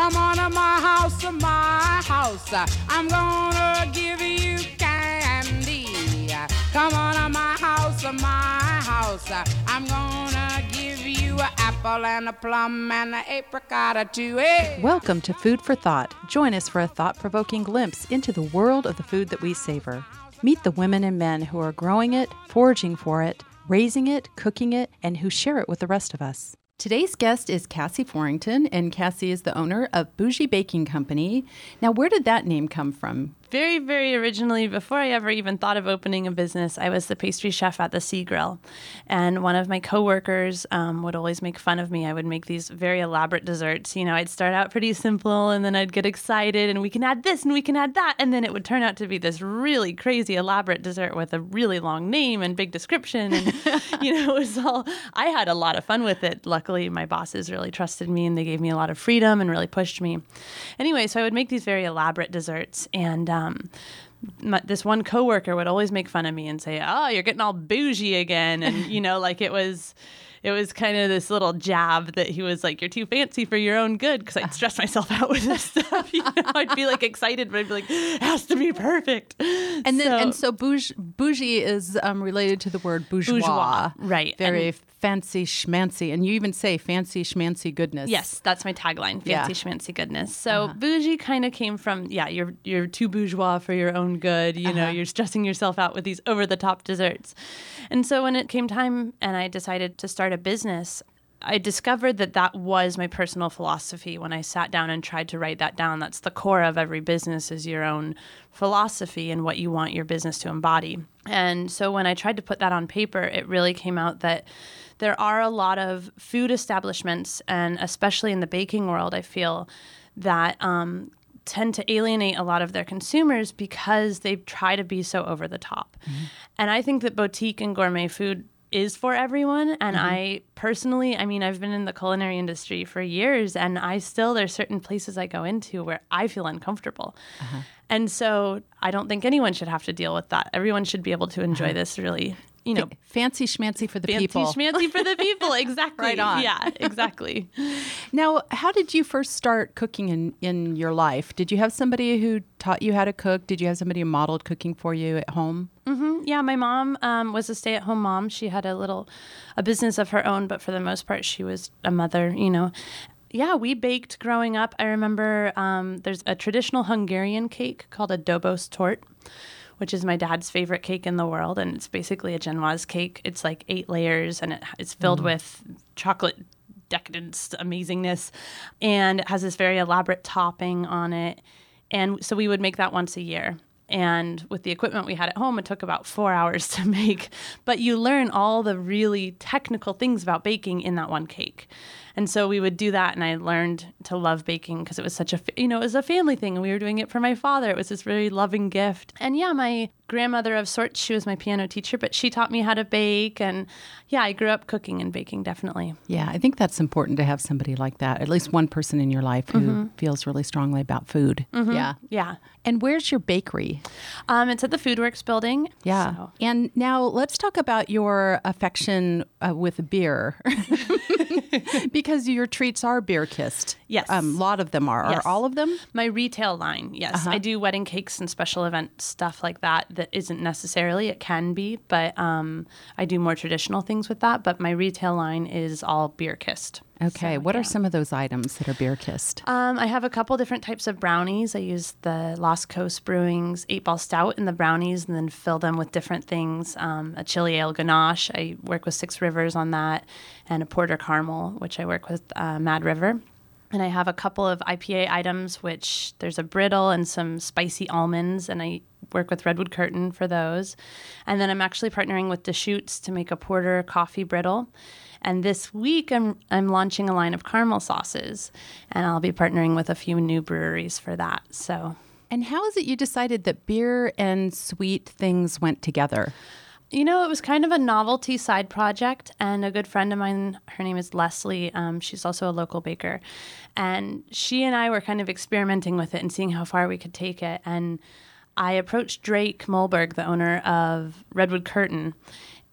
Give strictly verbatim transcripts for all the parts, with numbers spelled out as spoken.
Come on to my house, my house. I'm gonna give you candy. Come on to my house, my house. I'm gonna give you an apple and a plum and an apricot or two. Hey. Welcome to Food for Thought. Join us for a thought-provoking glimpse into the world of the food that we savor. Meet the women and men who are growing it, foraging for it, raising it, cooking it, and who share it with the rest of us. Today's guest is Cassie Forrington, and Cassie is the owner of Bougie Baking Company. Now, where did that name come from? Very, very originally, before I ever even thought of opening a business, I was the pastry chef at the Sea Grill. And one of my coworkers um, would always make fun of me. I would make these very elaborate desserts. You know, I'd start out pretty simple, and then I'd get excited, and we can add this, and we can add that. And then it would turn out to be this really crazy, elaborate dessert with a really long name and big description. And, you know, it was all, I had a lot of fun with it. Luckily, my bosses really trusted me, and they gave me a lot of freedom and really pushed me. Anyway, so I would make these very elaborate desserts, and um, Um, my, this one coworker would always make fun of me and say, "Oh, you're getting all bougie again," and you know, like it was, it was kind of this little jab that he was like, "You're too fancy for your own good," because I'd stress myself out with this stuff. You know, I'd be like excited, but I'd be like, "It has to be perfect." And then, so, and so bougie, bougie is um, related to the word bourgeois, bourgeois right? Very and, fancy schmancy, and you even say fancy schmancy goodness. Yes, that's my tagline: fancy yeah. schmancy goodness. So uh-huh. bougie kind of came from yeah, you're you're too bourgeois for your own good. You uh-huh. know, you're stressing yourself out with these over the top desserts. And so when it came time, and I decided to start a business, I discovered that that was my personal philosophy when I sat down and tried to write that down. That's the core of every business, is your own philosophy and what you want your business to embody. And so when I tried to put that on paper, it really came out that there are a lot of food establishments, and especially in the baking world, I feel that um, tend to alienate a lot of their consumers because they try to be so over the top. Mm-hmm. And I think that boutique and gourmet food is for everyone. And mm-hmm. I personally, I mean, I've been in the culinary industry for years, and I still, there's certain places I go into where I feel uncomfortable. Uh-huh. And so I don't think anyone should have to deal with that. Everyone should be able to enjoy uh-huh. this really, you know. F- fancy schmancy for the fancy people. Fancy schmancy for the people, exactly. Right on. Yeah, exactly. Now, how did you first start cooking in, in your life? Did you have somebody who taught you how to cook? Did you have somebody who modeled cooking for you at home? Mm-hmm. Yeah, my mom um, was a stay-at-home mom. She had a little, a business of her own, but for the most part, she was a mother, you know. Yeah, we baked growing up. I remember um, there's a traditional Hungarian cake called a Dobos tort, which is my dad's favorite cake in the world. And it's basically a genoise cake. It's like eight layers, and it, it's filled mm. with chocolate decadence, amazingness. And it has this very elaborate topping on it. And so we would make that once a year. And with the equipment we had at home, it took about four hours to make. But you learn all the really technical things about baking in that one cake. And so we would do that, and I learned to love baking because it was such a, you know, it was a family thing, and we were doing it for my father. It was this really loving gift. And yeah, my grandmother of sorts, she was my piano teacher, but she taught me how to bake. And yeah, I grew up cooking and baking, definitely. Yeah, I think that's important to have somebody like that, at least one person in your life who mm-hmm. feels really strongly about food. Mm-hmm. Yeah. Yeah. And where's your bakery? Um, it's at the Foodworks building. Yeah. So. And now let's talk about your affection uh, with beer. Because your treats are beer-kissed. Yes. Um, a lot of them are. Yes. Are all of them? My retail line, yes. Uh-huh. I do wedding cakes and special event stuff like that that isn't necessarily, it can be, but um, I do more traditional things with that. But my retail line is all beer-kissed. Okay. So, what yeah. are some of those items that are beer-kissed? Um, I have a couple different types of brownies. I use the Lost Coast Brewing's eight ball Stout in the brownies, and then fill them with different things. Um, a chili ale ganache, I work with Six Rivers on that, and a porter caramel, which I work with uh, Mad River. And I have a couple of I P A items, which there's a brittle and some spicy almonds, and I work with Redwood Curtain for those. And then I'm actually partnering with Deschutes to make a porter coffee brittle. And this week, I'm I'm launching a line of caramel sauces, and I'll be partnering with a few new breweries for that. So, and how is it you decided that beer and sweet things went together? You know, it was kind of a novelty side project, and a good friend of mine, her name is Leslie, um, she's also a local baker, and she and I were kind of experimenting with it and seeing how far we could take it. And I approached Drake Mulberg, the owner of Redwood Curtain,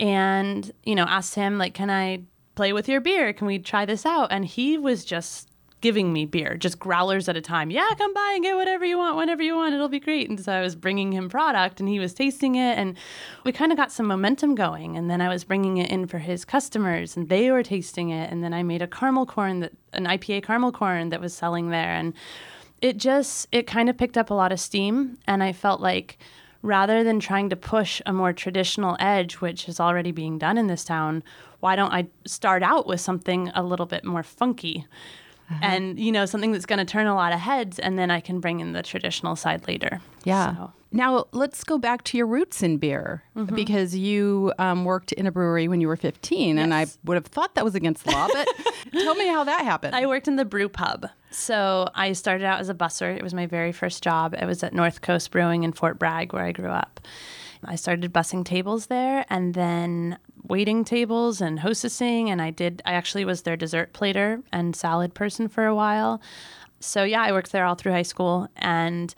and, you know, asked him, like, can I play with your beer? Can we try this out? And he was just giving me beer, just growlers at a time. Yeah, come by and get whatever you want, whenever you want. It'll be great. And so I was bringing him product and he was tasting it. And we kind of got some momentum going. And then I was bringing it in for his customers and they were tasting it. And then I made a caramel corn, that an I P A caramel corn that was selling there. And it just, it kind of picked up a lot of steam. And I felt like rather than trying to push a more traditional edge, which is already being done in this town, why don't I start out with something a little bit more funky? Uh-huh. And, you know, something that's going to turn a lot of heads, and then I can bring in the traditional side later. Yeah. So. Now, let's go back to your roots in beer, mm-hmm. because you um, worked in a brewery when you were fifteen, yes. and I would have thought that was against the law, but tell me how that happened. I worked in the brew pub. So I started out as a busser. It was my very first job. It was at North Coast Brewing in Fort Bragg, where I grew up. I started bussing tables there and then waiting tables and hostessing. And I did, I actually was their dessert plater and salad person for a while. So yeah, I worked there all through high school. And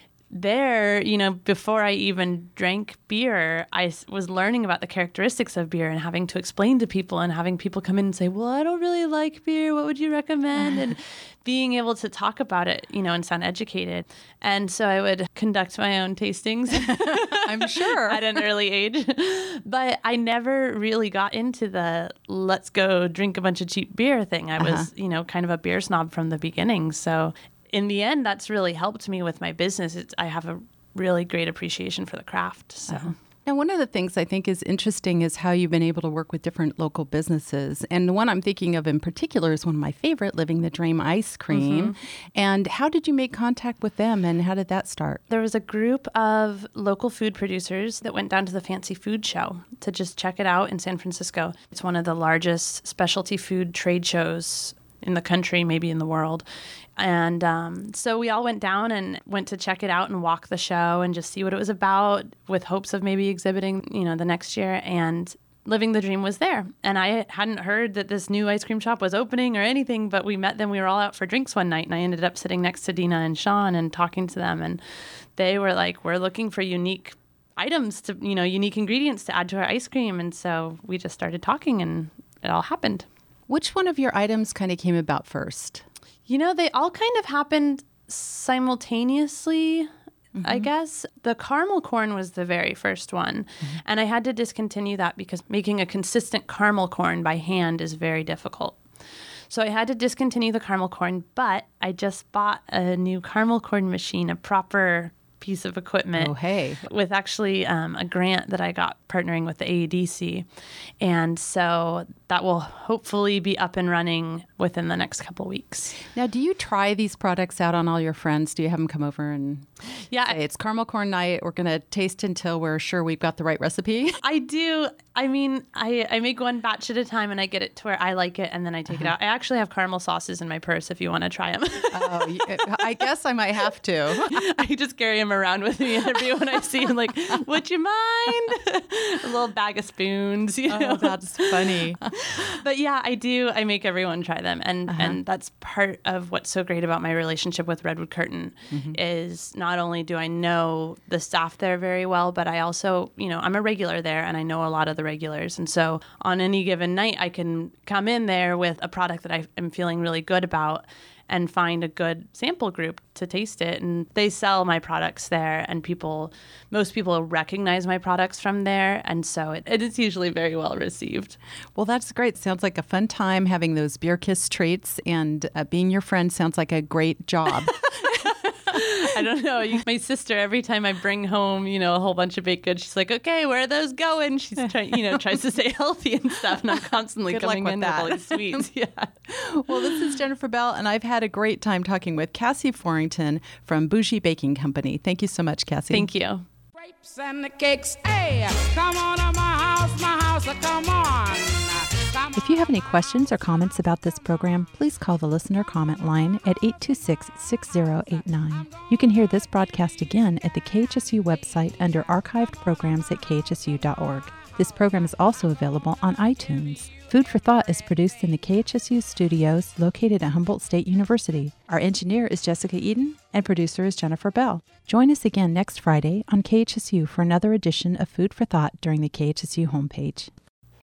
there, you know, before I even drank beer, I was learning about the characteristics of beer and having to explain to people and having people come in and say, well, I don't really like beer. What would you recommend? And being able to talk about it, you know, and sound educated. And so I would conduct my own tastings. I'm sure. At an early age. But I never really got into the let's go drink a bunch of cheap beer thing. I uh-huh. was, you know, kind of a beer snob from the beginning. So in the end, that's really helped me with my business. It's, I have a really great appreciation for the craft. So. Uh-huh. Now, one of the things I think is interesting is how you've been able to work with different local businesses. And the one I'm thinking of in particular is one of my favorite, Living the Dream Ice Cream. Mm-hmm. And how did you make contact with them and how did that start? There was a group of local food producers that went down to the Fancy Food Show to just check it out in San Francisco. It's one of the largest specialty food trade shows in the country, maybe in the world. And um, so we all went down and went to check it out and walk the show and just see what it was about with hopes of maybe exhibiting, you know, the next year. And Living the Dream was there. And I hadn't heard that this new ice cream shop was opening or anything, but we met them. We were all out for drinks one night and I ended up sitting next to Dina and Sean and talking to them. And they were like, we're looking for unique items to, you know, unique ingredients to add to our ice cream. And so we just started talking and it all happened. Which one of your items kind of came about first? You know, they all kind of happened simultaneously, mm-hmm. I guess. The caramel corn was the very first one. Mm-hmm. And I had to discontinue that because making a consistent caramel corn by hand is very difficult. So I had to discontinue the caramel corn, but I just bought a new caramel corn machine, a proper piece of equipment. Oh, hey. With actually um, a grant that I got partnering with the A E D C. And so that will hopefully be up and running within the next couple weeks. Now, do you try these products out on all your friends? Do you have them come over and yeah, say, it's caramel corn night. We're going to taste until we're sure we've got the right recipe? I do. I mean, I, I make one batch at a time and I get it to where I like it and then I take uh-huh. it out. I actually have caramel sauces in my purse if you want to try them. Oh, I guess I might have to. I just carry them around with me everyone I see. I'm like, would you mind? A little bag of spoons, you know? Oh, that's funny. But yeah, I do. I make everyone try them. And, uh-huh. and that's part of what's so great about my relationship with Redwood Curtain mm-hmm. is not only do I know the staff there very well, but I also, you know, I'm a regular there and I know a lot of the regulars. And so on any given night, I can come in there with a product that I am feeling really good about and find a good sample group to taste it. And they sell my products there and people, most people recognize my products from there. And so it, it is usually very well received. Well, that's great. Sounds like a fun time having those beer kiss treats and uh, being your friend sounds like a great job. I don't know. You, my sister, every time I bring home, you know, a whole bunch of baked goods, she's like, okay, where are those going? She's trying, you know, tries to stay healthy and stuff. And I'm constantly Good coming in that. with all these sweets. Yeah. Well, this is Jennifer Bell, and I've had a great time talking with Cassie Forrington from Bougie Baking Company. Thank you so much, Cassie. Thank you. Grapes and the cakes, hey, come on to my house, my house, come on. If you have any questions or comments about this program, please call the listener comment line at eight two six, six zero eight nine. You can hear this broadcast again at the K H S U website under archived programs at k h s u dot org. This program is also available on iTunes. Food for Thought is produced in the K H S U studios located at Humboldt State University. Our engineer is Jessica Eden and producer is Jennifer Bell. Join us again next Friday on K H S U for another edition of Food for Thought during the K H S U homepage.